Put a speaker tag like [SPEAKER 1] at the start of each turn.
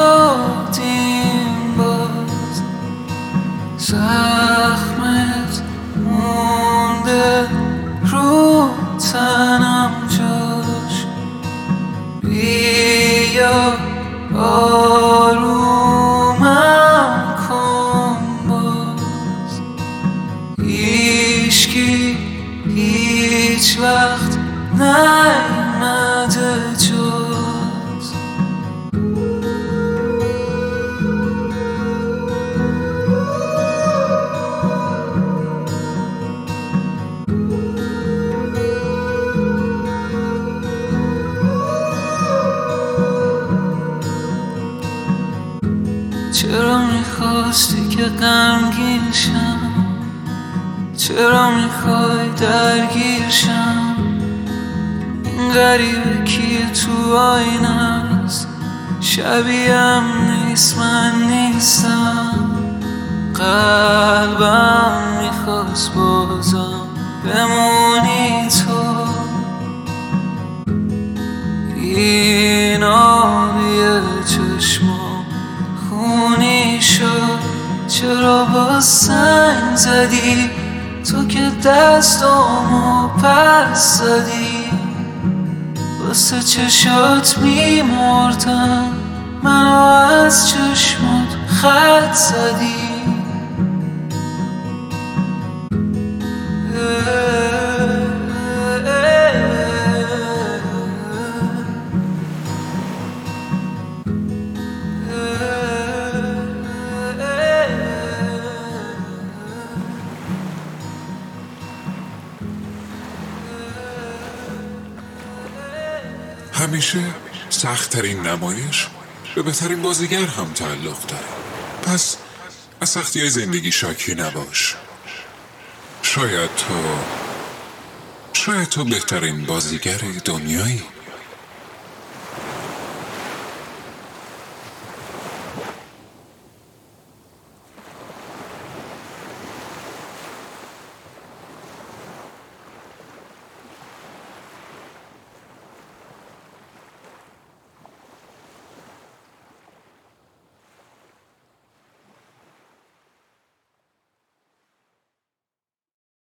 [SPEAKER 1] شدیم باز، زخمت مونده رو تنم جاش. بیا آرومم کن باز، هیچکی هیچ وقت نیامده جز. چرا میخواستی که غمگین شم؟ چرا میخوای درگیر شم؟ این غریبه کیه تو آینه است؟ شبیهم نیست، من نیستم. قلبم میخواست بازم بمونی تو. این آبی چشمام خونی شد، چرا با سنگ زدی؟ تو که دستامو پس زدی. واسه چشات میمردم، منو از چشمات خط زدی.
[SPEAKER 2] همیشه سخت‌ترین نمایش به بهترین بازیگر هم تعلق داره. پس از سختی‌های زندگی شاکی نباش. شاید تو بهترین بازیگر دنیایی.